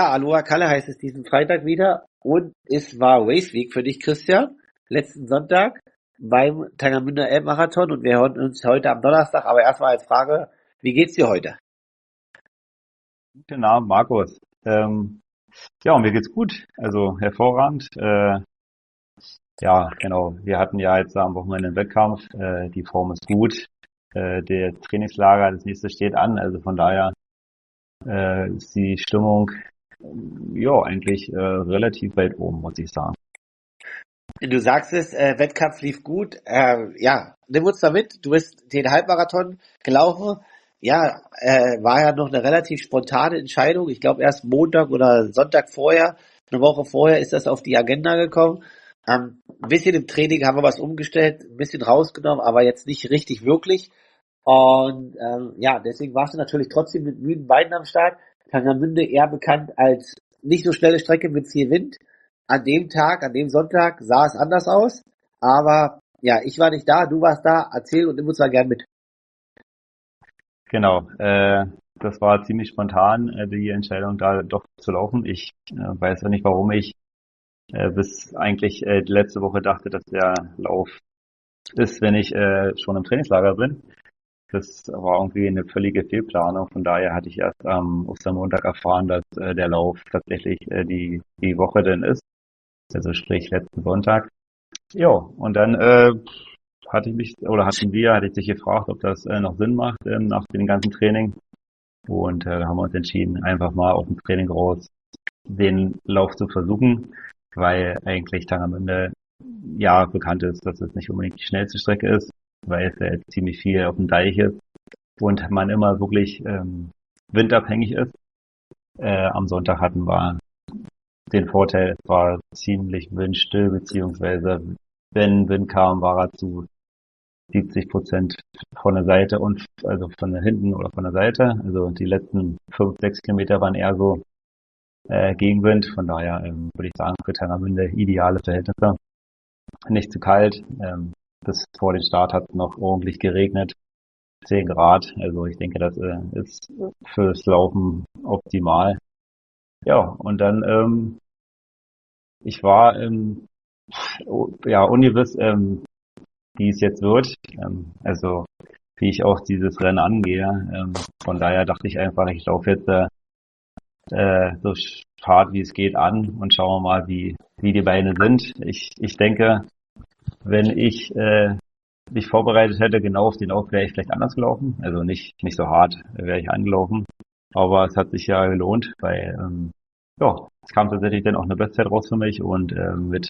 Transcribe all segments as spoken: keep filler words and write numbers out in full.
Ja, Aloha Kalle heißt es diesen Freitag wieder und es war Race Week für dich, Christian, letzten Sonntag beim Tangermünder Elbmarathon und wir hören uns heute am Donnerstag, aber erstmal als Frage, wie geht's dir heute? Guten Abend, Markus. Ähm, ja, mir geht's gut. Also hervorragend. Äh, ja, genau. Wir hatten ja jetzt am Wochenende einen Wettkampf. Äh, die Form ist gut. Äh, der Trainingslager, das nächste steht an. Also von daher äh, ist die Stimmung ähm, ja eigentlich äh, relativ weit oben, muss ich sagen. Du sagst es, äh, Wettkampf lief gut. Äh, ja, nimm uns da mit. Du bist den Halbmarathon gelaufen. Ja, äh, war ja noch eine relativ spontane Entscheidung. Ich glaube erst Montag oder Sonntag vorher, eine Woche vorher ist das auf die Agenda gekommen. Ähm, ein bisschen im Training haben wir was umgestellt, ein bisschen rausgenommen, aber jetzt nicht richtig wirklich. Und ähm, ja, deswegen warst du natürlich trotzdem mit müden Beinen am Start. Tangermünde eher bekannt als nicht so schnelle Strecke mit viel Wind. An dem Tag, an dem Sonntag sah es anders aus. Aber ja, ich war nicht da, du warst da. Erzähl und nimm uns mal gern mit. Genau. Äh, das war ziemlich spontan, äh, die Entscheidung da doch zu laufen. Ich äh, weiß ja nicht, warum ich äh, bis eigentlich äh, die letzte Woche dachte, dass der Lauf ist, wenn ich äh, schon im Trainingslager bin. Das war irgendwie eine völlige Fehlplanung. Von daher hatte ich erst am Ostermontag erfahren, dass äh, der Lauf tatsächlich äh, die die Woche denn ist. Also sprich letzten Sonntag. Ja, und dann äh, hatte ich mich oder hatten wir, hatte ich dich gefragt, ob das äh, noch Sinn macht ähm, nach dem ganzen Training. Und äh, da haben wir uns entschieden, einfach mal auf dem Training raus den Lauf zu versuchen, weil eigentlich Tangermünde ja bekannt ist, dass es nicht unbedingt die schnellste Strecke ist, weil es ja jetzt ziemlich viel auf dem Deich ist und man immer wirklich ähm, windabhängig ist. Äh, am Sonntag hatten wir den Vorteil, es war ziemlich windstill, beziehungsweise wenn Wind kam, war er zu siebzig Prozent von der Seite und also von der hinten oder von der Seite. Also die letzten fünf, sechs Kilometer waren eher so äh, Gegenwind. Von daher ähm, würde ich sagen, für Tangermünde ideale Verhältnisse. Nicht zu kalt. Ähm, bis vor dem Start hat es noch ordentlich geregnet. zehn Grad. Also ich denke, das äh, ist fürs Laufen optimal. Ja, und dann, ähm, ich war, ähm, ja, ungewiss, ähm, wie es jetzt wird. Ähm, also wie ich auch dieses Rennen angehe. Ähm, von daher dachte ich einfach, ich laufe jetzt äh, äh, so hart wie es geht an und schauen wir mal, wie, wie die Beine sind. Ich, ich denke, wenn ich äh, mich vorbereitet hätte, genau auf den Lauf, wäre ich vielleicht anders gelaufen. Also nicht, nicht so hart wäre ich angelaufen. Aber es hat sich ja gelohnt, weil ähm, ja, es kam tatsächlich dann auch eine Bestzeit raus für mich und ähm, mit,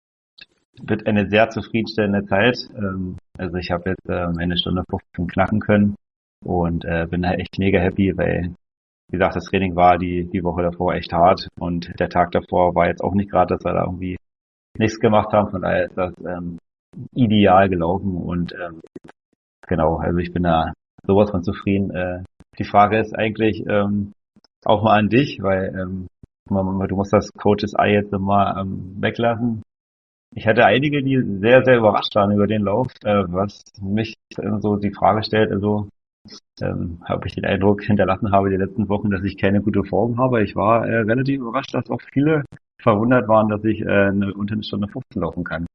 mit eine sehr zufriedenstellende Zeit. Ähm, also ich habe jetzt ähm, eine Stunde fünfzehn knacken können und äh, bin da echt mega happy, weil wie gesagt, das Training war die, die Woche davor echt hart und der Tag davor war jetzt auch nicht gerade, dass wir da irgendwie nichts gemacht haben. Von daher ist das ähm, ideal gelaufen und ähm, genau, also ich bin da sowas von zufrieden. Äh, die Frage ist eigentlich ähm, auch mal an dich, weil ähm, man, du musst das Coaches Eye jetzt immer ähm, weglassen. Ich hatte einige, die sehr, sehr überrascht waren über den Lauf, äh, was mich äh, so die Frage stellt, also ähm, habe ich den Eindruck hinterlassen habe die letzten Wochen, dass ich keine gute Form habe. Ich war äh, relativ überrascht, dass auch viele verwundert waren, dass ich äh, eine, unter eine Stunde fünfzehn laufen kann.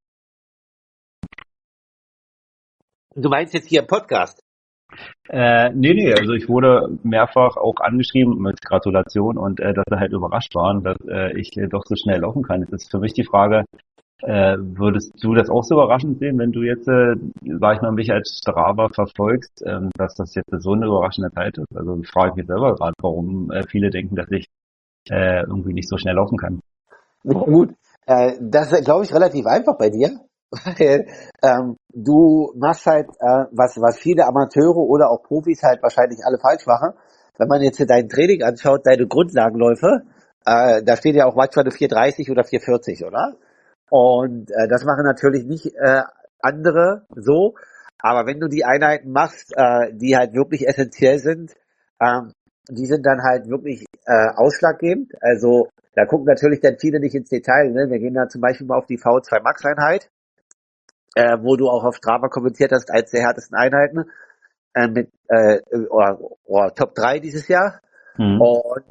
Du meinst jetzt hier im Podcast? Äh, nee, nee, also ich wurde mehrfach auch angeschrieben mit Gratulation und äh, dass sie halt überrascht waren, dass äh, ich äh, doch so schnell laufen kann. Jetzt ist für mich die Frage, äh, würdest du das auch so überraschend sehen, wenn du jetzt, äh, sag ich mal, mich als Strava verfolgst, ähm, dass das jetzt so eine überraschende Zeit ist? Also ich frage mich selber gerade, warum äh, viele denken, dass ich äh, irgendwie nicht so schnell laufen kann. Ja, gut. Äh, das ist, glaube ich, relativ einfach bei dir. Weil ähm, du machst halt, äh, was, was viele Amateure oder auch Profis halt wahrscheinlich alle falsch machen. Wenn man jetzt hier dein Training anschaut, deine Grundlagenläufe, äh, da steht ja auch manchmal eine vier dreißig oder vier vierzig, oder? Und äh, das machen natürlich nicht äh, andere so. Aber wenn du die Einheiten machst, äh, die halt wirklich essentiell sind, ähm, die sind dann halt wirklich äh, ausschlaggebend. Also da gucken natürlich dann viele nicht ins Detail. Ne? Wir gehen da zum Beispiel mal auf die V zwei Max Einheit, äh, wo du auch auf Strava kommentiert hast, als der härtesten Einheiten äh, mit äh, oh, oh, Top drei dieses Jahr. Mhm. Und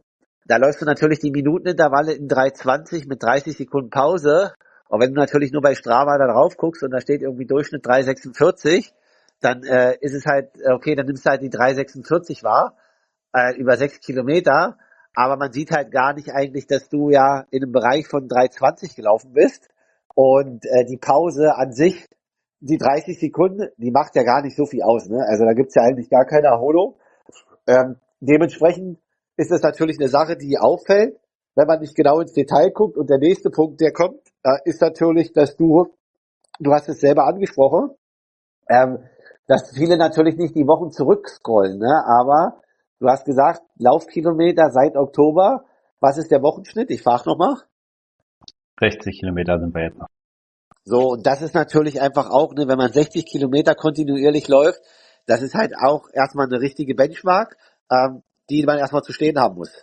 da läufst du natürlich die Minutenintervalle in drei zwanzig mit dreißig Sekunden Pause. Und wenn du natürlich nur bei Strava da drauf guckst und da steht irgendwie Durchschnitt drei sechsundvierzig, dann äh, ist es halt, okay, dann nimmst du halt die drei sechsundvierzig wahr, äh, über sechs Kilometer. Aber man sieht halt gar nicht eigentlich, dass du ja in einem Bereich von drei zwanzig gelaufen bist. Und äh, die Pause an sich, die dreißig Sekunden, die macht ja gar nicht so viel aus. Ne? Also da gibt's ja eigentlich gar keine Erholung. Ähm, dementsprechend ist es natürlich eine Sache, die auffällt, wenn man nicht genau ins Detail guckt. Und der nächste Punkt, der kommt, äh, ist natürlich, dass du, du hast es selber angesprochen, ähm, dass viele natürlich nicht die Wochen zurückscrollen, ne? Aber du hast gesagt, Laufkilometer seit Oktober. Was ist der Wochenschnitt? Ich frage nochmal. sechzig Kilometer sind wir jetzt noch. So, und das ist natürlich einfach auch, ne, wenn man sechzig Kilometer kontinuierlich läuft, das ist halt auch erstmal eine richtige Benchmark, ähm, die man erstmal zu stehen haben muss.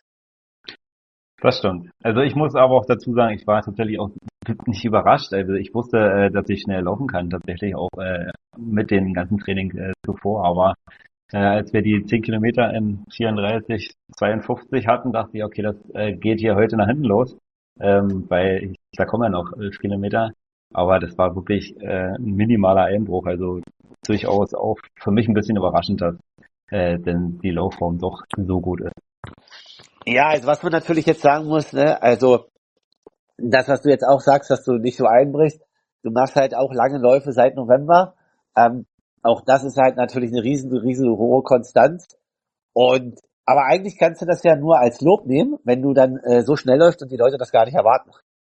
Das stimmt. Also ich muss aber auch dazu sagen, ich war tatsächlich auch nicht überrascht. Also ich wusste, äh, dass ich schnell laufen kann, tatsächlich auch äh, mit dem ganzen Training äh, zuvor. Aber äh, als wir die zehn Kilometer in vierunddreißig, zweiundfünfzig hatten, dachte ich, okay, das äh, geht hier heute nach hinten los, ähm, weil ich, da kommen ja noch elf Kilometer. Aber das war wirklich äh, ein minimaler Einbruch. Also durchaus auch für mich ein bisschen überraschend, dass äh, denn die Laufform doch so gut ist. Ja, also was man natürlich jetzt sagen muss, ne, also das, was du jetzt auch sagst, dass du nicht so einbrichst, du machst halt auch lange Läufe seit November. Ähm, auch das ist halt natürlich eine riesen, riesen hohe Konstanz. Und aber eigentlich kannst du das ja nur als Lob nehmen, wenn du dann äh, so schnell läufst und die Leute das gar nicht erwarten.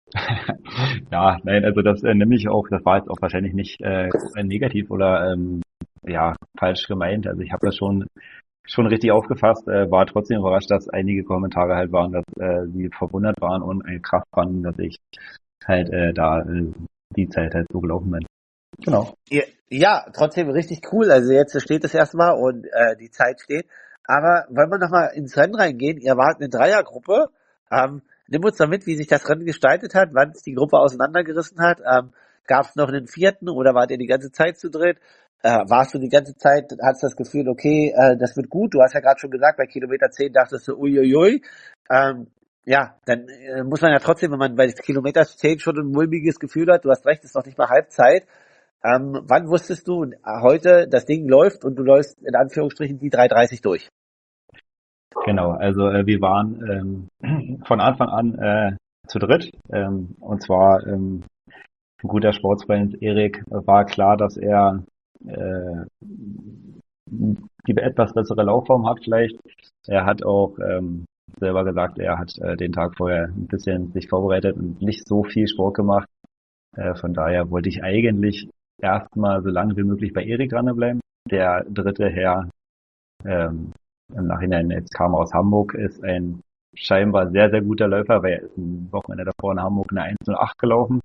Ja, nein, also das äh, nehme ich auch, das war jetzt auch wahrscheinlich nicht äh, negativ oder ähm, ja, falsch gemeint. Also ich habe das schon schon richtig aufgefasst, äh, war trotzdem überrascht, dass einige Kommentare halt waren, dass äh, sie verwundert waren und äh, krass fanden, dass ich halt äh, da äh, die Zeit halt so gelaufen bin. Genau. Ja, ja, trotzdem richtig cool. Also jetzt steht es erstmal und äh, die Zeit steht. Aber wollen wir nochmal ins Rennen reingehen? Ihr wart eine Dreiergruppe. Ähm, nimm uns mal mit, wie sich das Rennen gestaltet hat, wann es die Gruppe auseinandergerissen hat. Ähm, Gab es noch einen vierten oder wart ihr die ganze Zeit zu dritt? Äh, warst du die ganze Zeit, hast das Gefühl, okay, äh, das wird gut? Du hast ja gerade schon gesagt, bei Kilometer zehn dachtest du, uiuiui. Ähm, ja, dann äh, muss man ja trotzdem, wenn man bei Kilometer zehn schon ein mulmiges Gefühl hat, du hast recht, ist noch nicht mal Halbzeit. Ähm, wann wusstest du heute, das Ding läuft und du läufst in Anführungsstrichen die drei dreißig durch? Genau, also äh, wir waren ähm, von Anfang an äh, zu dritt ähm, und zwar ähm, ein guter Sportsfreund Erik war klar, dass er äh, die etwas bessere Laufform hat vielleicht. Er hat auch ähm, selber gesagt, er hat äh, den Tag vorher ein bisschen sich vorbereitet und nicht so viel Sport gemacht. Äh, von daher wollte ich eigentlich erstmal so lange wie möglich bei Erik dranbleiben. Der dritte Herr, ähm, im Nachhinein jetzt kam aus Hamburg, ist ein scheinbar sehr, sehr guter Läufer, weil er ist ein Wochenende davor in Hamburg eine eins null acht gelaufen.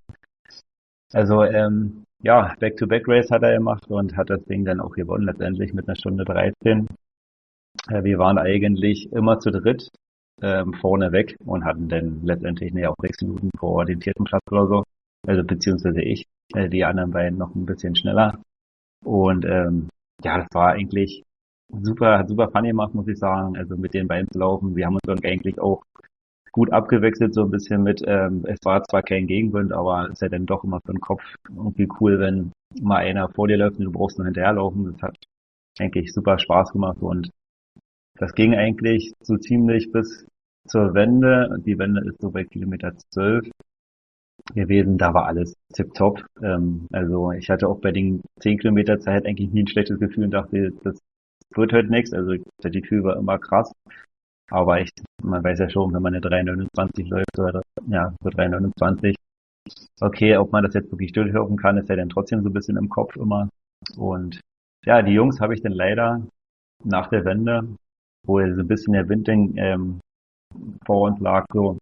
Also ähm, ja, Back-to-Back-Race hat er gemacht und hat das Ding dann auch gewonnen, letztendlich mit einer Stunde dreizehn. Äh, wir waren eigentlich immer zu dritt ähm, vorne weg und hatten dann letztendlich ne, auch sechs Minuten vor den vierten Platz oder so, also beziehungsweise ich, äh, die anderen beiden noch ein bisschen schneller. Und ähm, ja, das war eigentlich super, hat super Fun gemacht, muss ich sagen, also mit den beiden zu laufen. Wir haben uns dann eigentlich auch gut abgewechselt, so ein bisschen mit, ähm, es war zwar kein Gegenwind, aber es ist ja dann doch immer für den Kopf irgendwie cool, wenn mal einer vor dir läuft und du brauchst nur hinterherlaufen. Das hat eigentlich super Spaß gemacht und das ging eigentlich so ziemlich bis zur Wende. Die Wende ist so bei Kilometer zwölf gewesen, da war alles tipptopp. Ähm, also ich hatte auch bei den zehn Kilometer Zeit eigentlich nie ein schlechtes Gefühl und dachte, das wird heute nichts. Also das Gefühl war immer krass. Aber ich, man weiß ja schon, wenn man eine drei neunundzwanzig läuft oder ja, so drei neunundzwanzig, okay, ob man das jetzt wirklich durchlaufen kann, ist ja dann trotzdem so ein bisschen im Kopf immer. Und ja, die Jungs habe ich dann leider nach der Wende, wo so ein bisschen der Wind ähm, vor uns lag, so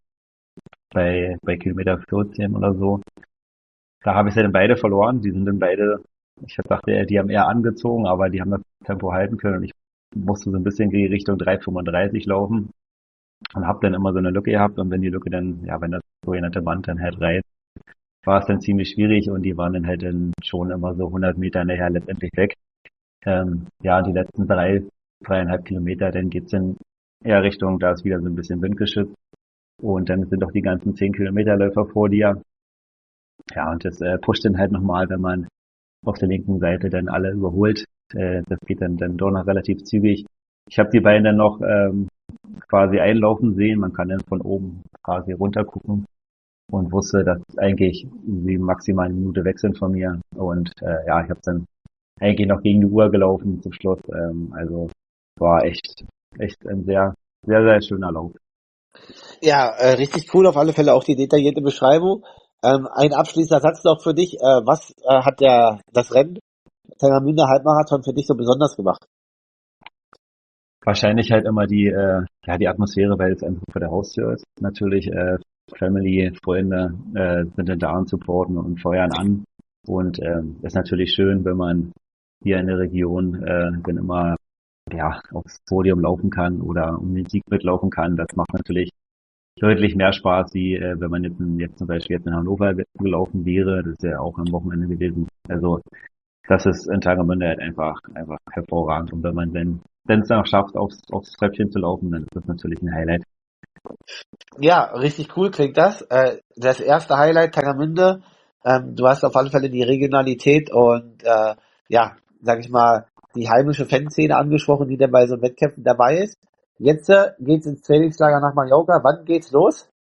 bei, bei Kilometer vierzehn oder so, da habe ich sie dann beide verloren. Die sind dann beide, ich dachte, die haben eher angezogen, aber die haben das Tempo halten können und ich musste so ein bisschen in die Richtung drei fünfunddreißig laufen und habe dann immer so eine Lücke gehabt und wenn die Lücke dann, ja, wenn das sogenannte Band dann halt reißt, war es dann ziemlich schwierig und die waren dann halt dann schon immer so hundert Meter nachher letztendlich weg. Ähm, ja, die letzten drei, dreieinhalb Kilometer, dann geht's dann eher Richtung, da ist wieder so ein bisschen windgeschützt. Und dann sind auch die ganzen zehn Kilometer Läufer vor dir. Ja, und das äh, pusht dann halt nochmal, wenn man auf der linken Seite dann alle überholt. Äh, das geht dann, dann doch noch relativ zügig. Ich habe die beiden dann noch ähm, quasi einlaufen sehen. Man kann dann von oben quasi runter gucken und wusste, dass eigentlich sie maximal eine Minute weg sind von mir. Und äh, ja, ich habe dann eigentlich noch gegen die Uhr gelaufen zum Schluss. Ähm, also war echt, echt ein sehr, sehr, sehr schöner Lauf. Ja, äh, richtig cool, auf alle Fälle auch die detaillierte Beschreibung. Ähm, ein abschließender Satz noch für dich. Äh, was äh, hat der das Rennen Tangermünder Halbmarathon für dich so besonders gemacht? Wahrscheinlich halt immer die, äh, ja, die Atmosphäre, weil es einfach vor der Haustür ist. Natürlich, äh, Family, Freunde äh, sind dann da und supporten und feuern an. Und ähm, ist natürlich schön, wenn man hier in der Region äh, dann immer ja aufs Podium laufen kann oder um den Sieg mitlaufen kann. Das macht natürlich deutlich mehr Spaß, wie äh, wenn man jetzt, in, jetzt zum Beispiel jetzt in Hannover gelaufen wäre. Das ist ja auch am Wochenende gewesen. Also das ist in Tagermünde halt einfach, einfach hervorragend. Und wenn man dann, wenn es dann auch schafft, aufs, aufs Treppchen zu laufen, dann ist das natürlich ein Highlight. Ja, richtig cool klingt das. Äh, das erste Highlight Tangermünde. Ähm, du hast auf alle Fälle die Regionalität und äh, ja, sag ich mal, die heimische Fanszene angesprochen, die dann bei so Wettkämpfen dabei ist. Jetzt äh, geht's ins Trainingslager nach Mallorca. Wann geht's los?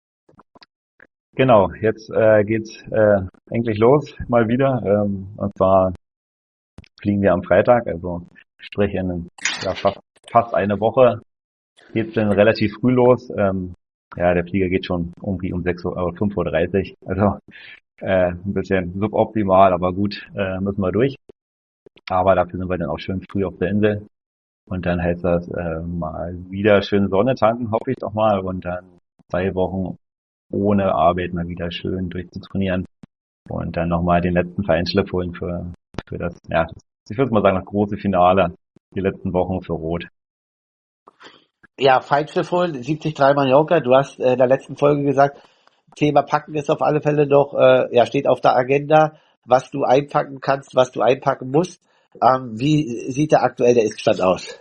Genau, jetzt äh, geht's äh, endlich los, mal wieder. Ähm, und zwar fliegen wir am Freitag, also sprich in ja, fast, fast eine Woche geht's dann relativ früh los. Ähm, ja, der Flieger geht schon irgendwie um sechs Uhr, äh, fünf Uhr dreißig. Also äh, ein bisschen suboptimal, aber gut, äh, müssen wir durch. Aber dafür sind wir dann auch schön früh auf der Insel. Und dann heißt das äh, mal wieder schön Sonne tanken, hoffe ich doch mal. Und dann zwei Wochen ohne Arbeit mal wieder schön durchzutrainieren. Und dann nochmal den letzten Feinschliff holen für, für das, ja, ich würde mal sagen, das große Finale. Die letzten Wochen für Rot. Ja, Feindschiff holen, siebzig drei Mallorca. Du hast äh, in der letzten Folge gesagt, Thema Packen ist auf alle Fälle noch, äh, ja, steht auf der Agenda, was du einpacken kannst, was du einpacken musst. Ähm, wie sieht der aktuell der Ist-Stand aus?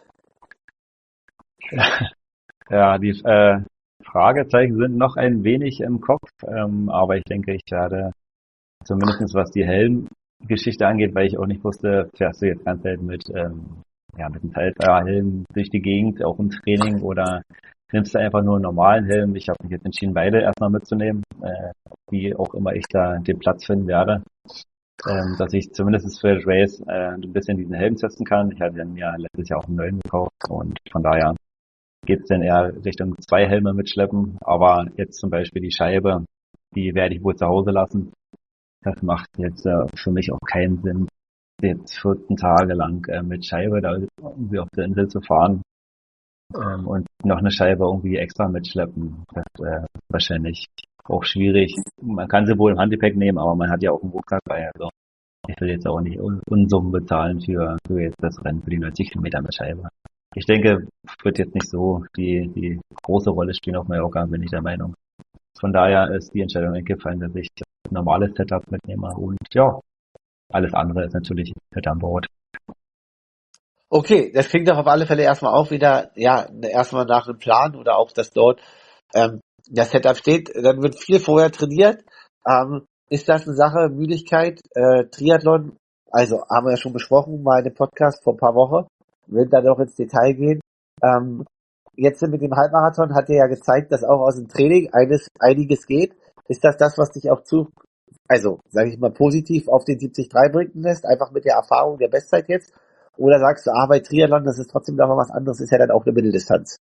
Ja, die äh, Fragezeichen sind noch ein wenig im Kopf, ähm, aber ich denke, ich werde zumindest was die Helmgeschichte angeht, weil ich auch nicht wusste, fährst du jetzt ganz Zeit mit, ähm, ja, mit einem Teilhelm durch die Gegend, auch im Training, oder nimmst du einfach nur einen normalen Helm? Ich habe mich jetzt entschieden, beide erstmal mitzunehmen, äh, wie auch immer ich da den Platz finden werde, ähm, dass ich zumindest für das Race äh, ein bisschen diesen Helm testen kann. Ich hatte mir letztes Jahr auch einen neuen gekauft und von daher geht es dann eher Richtung zwei Helme mitschleppen, aber jetzt zum Beispiel die Scheibe, die werde ich wohl zu Hause lassen. Das macht jetzt äh, für mich auch keinen Sinn, jetzt vierzehn Tage lang äh, mit Scheibe da irgendwie auf der Insel zu fahren ähm, und noch eine Scheibe irgendwie extra mitschleppen. Das äh, ist wahrscheinlich auch schwierig. Man kann sie wohl im Handypack nehmen, aber man hat ja auch einen Rucksack bei. Also ich will jetzt auch nicht Un Unsummen bezahlen für, für jetzt das Rennen für die neunzig Kilometer mit Scheibe. Ich denke, wird jetzt nicht so die, die große Rolle spielen auf Mallorca, bin ich der Meinung. Von daher ist die Entscheidung eingefallen, dass ich ein normales Setup mitnehme und ja, alles andere ist natürlich mit an Bord. Okay, das klingt doch auf alle Fälle erstmal auch wieder, ja, erstmal nach einem Plan oder auch, dass dort ähm, das Setup steht. Dann wird viel vorher trainiert. Ähm, ist das eine Sache, Müdigkeit, äh, Triathlon? Also haben wir ja schon besprochen, mal in dem Podcast vor ein paar Wochen. Wir werden da noch ins Detail gehen. Ähm, jetzt mit dem Halbmarathon hat er ja gezeigt, dass auch aus dem Training eines, einiges geht. Ist das das, was dich auch zu, also sage ich mal, positiv auf den siebzig drei bringen lässt, einfach mit der Erfahrung der Bestzeit jetzt? Oder sagst du, ah, bei Triathlon, das ist trotzdem noch mal was anderes, ist ja dann auch eine Mitteldistanz?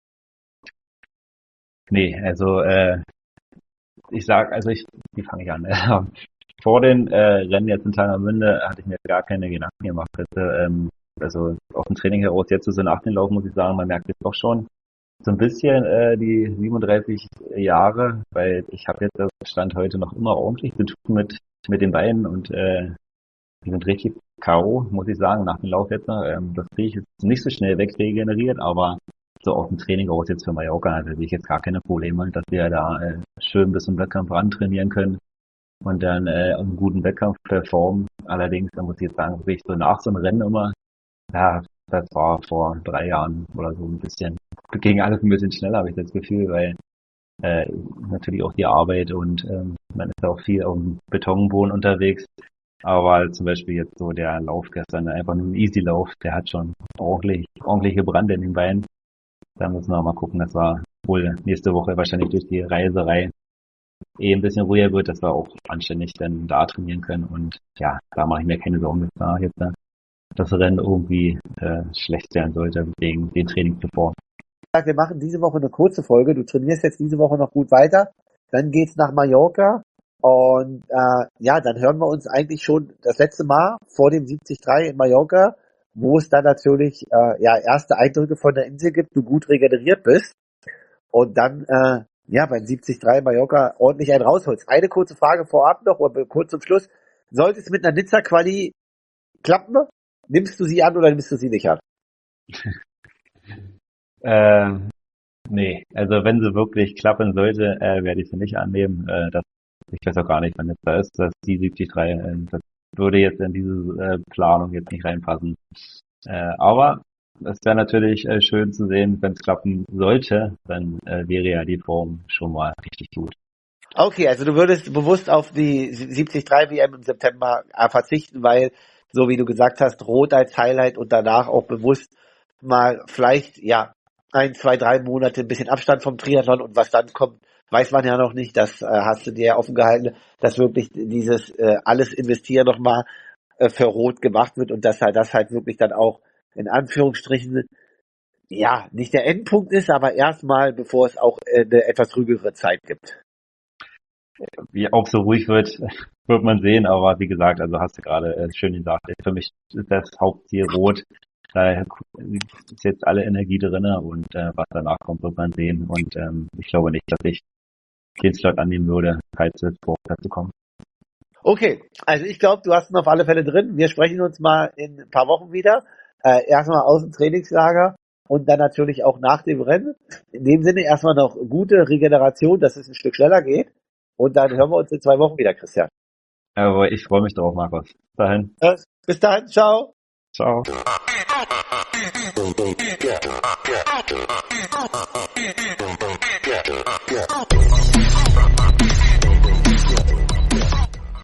Nee, also äh, ich sag, also ich, wie fange ich an? Vor den äh, Rennen jetzt in Tangermünde hatte ich mir gar keine Gedanken gemacht. Also, ähm, also auf dem Training heraus jetzt so nach den Lauf muss ich sagen, man merkt jetzt doch schon so ein bisschen äh, die siebenunddreißig Jahre, weil ich habe jetzt das Stand heute noch immer ordentlich zu tun mit mit den Beinen und äh, die sind richtig K O, muss ich sagen, nach dem Lauf jetzt. Ähm, das kriege ich jetzt nicht so schnell wegregeneriert, aber so auf dem Training aus jetzt für Mallorca, da sehe ich jetzt gar keine Probleme, dass wir da äh, schön bis zum Wettkampf ran trainieren können und dann äh, einen guten Wettkampf performen. Allerdings, da muss ich jetzt sagen, wirklich so nach so einem Rennen immer, ja, das war vor drei Jahren oder so ein bisschen gegen alles ein bisschen schneller, habe ich das Gefühl, weil äh, natürlich auch die Arbeit und ähm, man ist auch viel auf dem Betonboden unterwegs. Aber zum Beispiel jetzt so der Lauf gestern, einfach nur ein Easy-Lauf, der hat schon ordentlich, ordentliche Brand in den Beinen. Da müssen wir mal gucken, dass wir wohl nächste Woche wahrscheinlich durch die Reiserei eh ein bisschen ruhiger wird, dass wir auch anständig dann da trainieren können. Und ja, da mache ich mir keine Sorgen, dass da jetzt äh, das Rennen irgendwie äh, schlecht werden sollte wegen den Trainings zuvor. Wir machen diese Woche eine kurze Folge. Du trainierst jetzt diese Woche noch gut weiter. Dann geht's nach Mallorca. Und äh, ja, dann hören wir uns eigentlich schon das letzte Mal vor dem siebzig drei in Mallorca, wo es dann natürlich äh, ja erste Eindrücke von der Insel gibt, du gut regeneriert bist und dann äh, ja beim siebzig drei in Mallorca ordentlich einen rausholst. Eine kurze Frage vorab noch, oder kurz zum Schluss. Sollte es mit einer Nizza-Quali klappen, nimmst du sie an oder nimmst du sie nicht an? ähm, nee, also wenn sie wirklich klappen sollte, äh, werde ich sie nicht annehmen. Äh, das Ich weiß auch gar nicht, wann jetzt da ist, dass die siebzig drei, äh, das würde jetzt in diese äh, Planung jetzt nicht reinpassen. Äh, aber es wäre natürlich äh, schön zu sehen, wenn es klappen sollte, dann äh, wäre ja die Form schon mal richtig gut. Okay, also du würdest bewusst auf die siebzig drei W M im September äh, verzichten, weil, so wie du gesagt hast, Rot als Highlight und danach auch bewusst mal vielleicht, ja, ein, zwei, drei Monate ein bisschen Abstand vom Triathlon und was dann kommt, weiß man ja noch nicht, das äh, hast du dir ja offen gehalten, dass wirklich dieses äh, alles investieren nochmal äh, für Rot gemacht wird und dass halt das halt wirklich dann auch in Anführungsstrichen ja nicht der Endpunkt ist, aber erstmal, bevor es auch äh, eine etwas ruhigere Zeit gibt. Wie auch so ruhig wird, wird man sehen, aber wie gesagt, also hast du gerade äh, schön gesagt, für mich ist das Hauptziel Rot. Da ist jetzt alle Energie drinne und äh, was danach kommt, wird man sehen. Und ähm, ich glaube nicht, dass ich den Slot annehmen würde, falls es dazu kommt. Okay, also ich glaube, du hast ihn auf alle Fälle drin. Wir sprechen uns mal in ein paar Wochen wieder. Äh, erstmal aus dem Trainingslager und dann natürlich auch nach dem Rennen. In dem Sinne erstmal noch gute Regeneration, dass es ein Stück schneller geht. Und dann hören wir uns in zwei Wochen wieder, Christian. Aber ich freue mich drauf, Markus. Bis dahin. Ja, bis dahin, ciao. Ciao. Yeah.